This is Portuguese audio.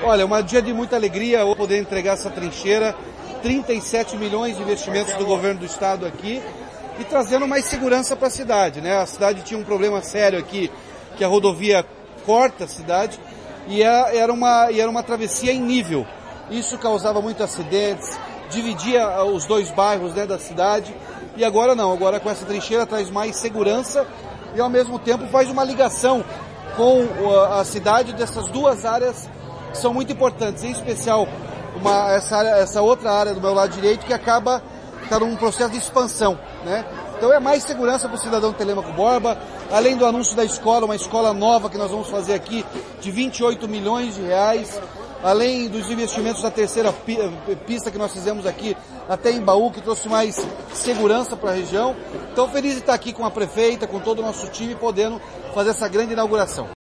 Olha, um dia de muita alegria poder entregar essa trincheira, 37 milhões de investimentos do governo do estado aqui e trazendo mais segurança para a cidade, né? A cidade tinha um problema sério aqui, que a rodovia corta a cidade e era uma travessia em nível. Isso causava muitos acidentes, dividia os dois bairros, né, da cidade, e agora não, agora com essa trincheira traz mais segurança e ao mesmo tempo faz uma ligação com a cidade dessas duas áreas que são muito importantes, em especial essa outra área do meu lado direito que está num processo de expansão, né? Então é mais segurança para o cidadão de Telêmaco Borba, além do anúncio da escola, uma escola nova que nós vamos fazer aqui de 28 milhões de reais, além dos investimentos da terceira pista que nós fizemos aqui até em Baú, que trouxe mais segurança para a região. Então feliz de estar aqui com a prefeita, com todo o nosso time, podendo fazer essa grande inauguração.